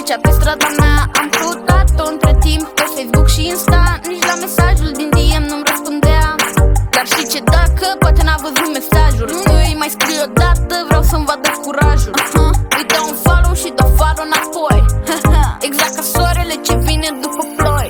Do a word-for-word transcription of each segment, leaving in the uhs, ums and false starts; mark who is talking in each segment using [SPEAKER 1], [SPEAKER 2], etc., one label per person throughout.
[SPEAKER 1] trecea pe strada mea, am căutat-o între timp pe Facebook și Insta. Nici la mesajul din D M nu-mi răspundea. Dar știi ce, dacă poate n-a văzut mesajul, nu îi mai scriu odată, vreau să-mi vadă curajul. uh-huh. Îi dau un follow și dau follow înapoi. Exact ca soarele ce vine după ploi.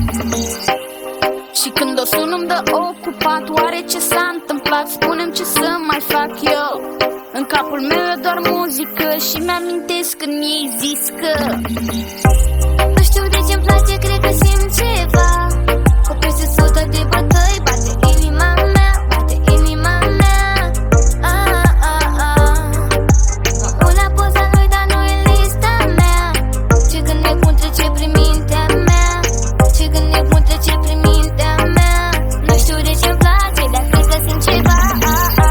[SPEAKER 1] Și când o sun îmi dă ocupat, oare ce s-a întâmplat? Spune-mi ce să mai fac eu. În capul meu e doar muzică și mi-amintesc când mi-ai zis că
[SPEAKER 2] nu știu de ce-mi place, cred că simt ceva. Cu peste sută de bătăi bate inima mea, bate inima mea. ah, ah, ah. Mă uit la poza lui, dar nu e lista mea. Ce gând nebun trece prin mintea mea, ce gând nebun trece prin mintea mea. Nu știu de ce-mi place, dar cred că simt ceva. ah, ah.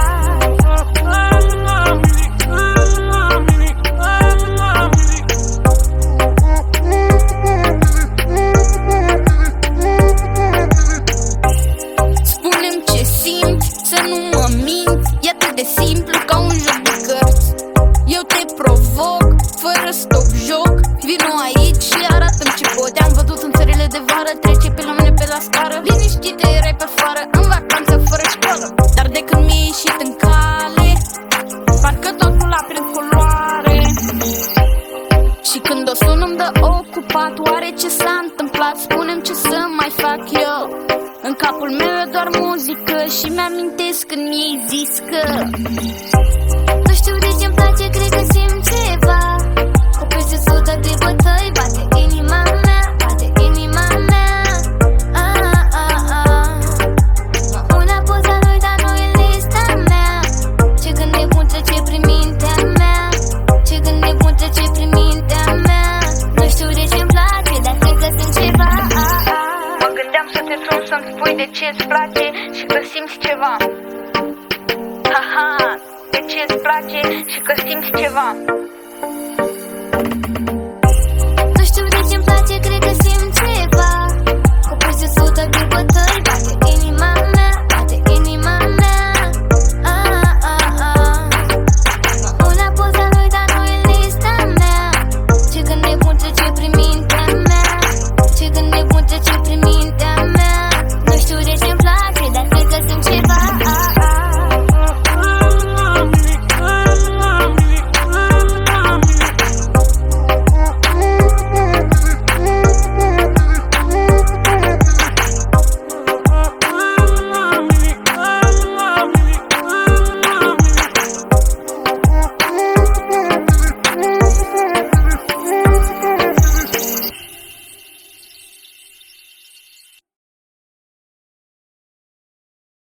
[SPEAKER 1] Să nu mă mint, e atât de simplu ca un joc de cărți. Eu te provoc, fără stop joc. Vino aici și arată-mi ce pot. Te-am văzut în țările de vară, trece pe la mine pe la scară. Liniștită erai pe afară, în vacanță fără școală. Dar de când mi-ai ieșit în cale, parcă totul a prins culoare. Și când o sun îmi dă ocupat, oare ce s-a întâmplat? Spune-mi ce să mai fac eu. În capul meu e doar muzică și mi-amintesc când mi-ai zis că
[SPEAKER 2] nu știu de ce-mi place, cred că simt ceva. Cu peste sută de bătăi bate inima mea, bate inima mea. ah, ah, ah. Mă uit la poza lui, dar nu e lista mea. Ce gând nebun trece prin mintea mea, ce gând nebun trece prin mintea mea. Nu știu de ce-mi place, dar cred că simt ceva. ah, ah.
[SPEAKER 1] Mă gândeam să te sun să-mi spui de ce-ți place și că simți ceva. Haha, de ce-ți place și că simți ceva.